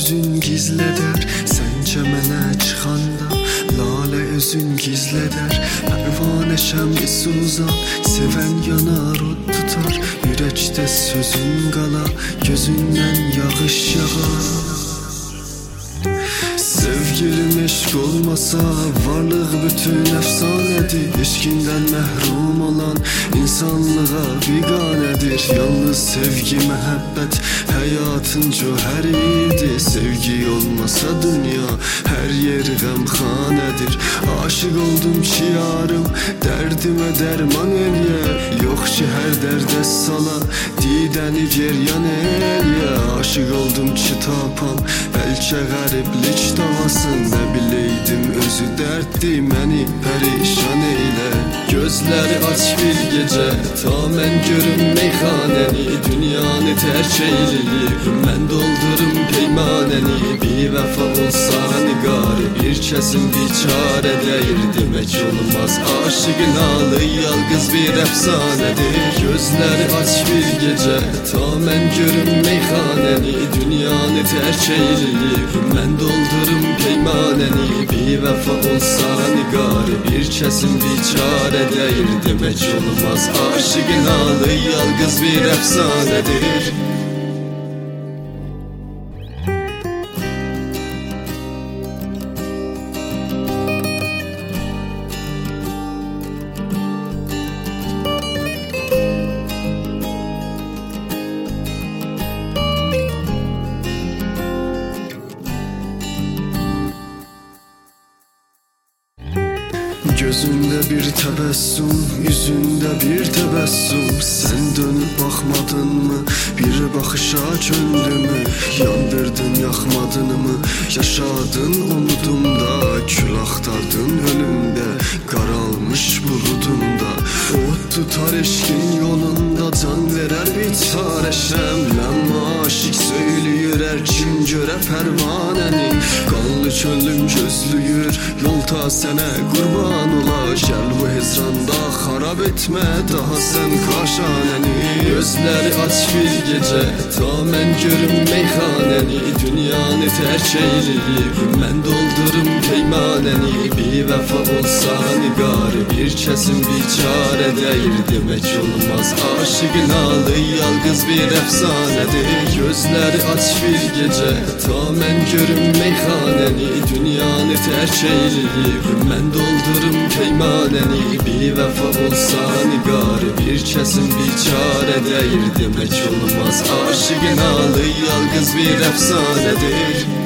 üzün gizleder, səncə mənə çıxanda lalə özün gizlədər. Pərvanə şəmli suzan, sevən yanar od tutar. Ürəkdə sözün qala, gözündən yağış yağar. Sevgilim eşq olmasa varlıq bütün əfsanədir. Eşqindən məhrum olan insanlığa biganədir. Yalnız sevgi, məhəbbət həyatın cöhəridir. Sevgi olmasa dünya hər yer qəmxanədir. Aşıq oldum ki yarım dərdimə dərman eləyə. Yox ki hər dərdə sala didəni geryan eləyə. Aşıq oldum ki tapam bəlkə qəriblik davasın. Nə biləydim özü dərddi məni pərişan eylə. Gözləri aç bir gecə ta mən görüm meyxanəni. Dünyanı tərk eyləyib mən doldurum peymanəni. Bir vəfa olsa niqarı bir kəsin biçarə deyir. Demək olmaz aşığın halı yalqız bir əfsanədir. Gözləri aç bir gecə ta mən görüm meyxanəni. Dünyanı tərk eyləyib mən doldurum peymanəni. Bir vəfa olsa niqarı bir kəsin biçarə deyir. Demək olmaz aşığın halı yalqız bir əfsanədir. Gözündə bir təbəssüm, yüzündə bir təbəssüm. Sən dönüb baxmadınmı, bir baxışa köndümü. Yandırdın, yaxmadınmı, yaşadın unudumda. Kül axtardın ölümdə, qaralmış buludumda. Od tutar eşqin yolunda, can verər biçarəşəm. Məmma aşıq söyləyirər, kim görə pərvanəni. Qanlı könlüm gözlüyür, yol ta sənə qurban ola. Gəl bu hezranda xarab etmə daha sən kaşanəni. Gözləri aç bir gecə ta mən görüm meyxanəni. Dünyanı tərk eyləyib mən doldurum peymanəni. Bir vəfa olsa niqarı bir kəsin biçarə deyir. Demək olmaz aşığın halı yalqız bir əfsanədir. Gözləri aç bir gecə ta mən görüm meyxanəni. Dünyanı tərk eyləyib mən doldurum peymanəni. Bir vəfa olsa niqarı bir kəsin biçarə deyir. Demək olmaz aşığın halı yalqız bir əfsanədir.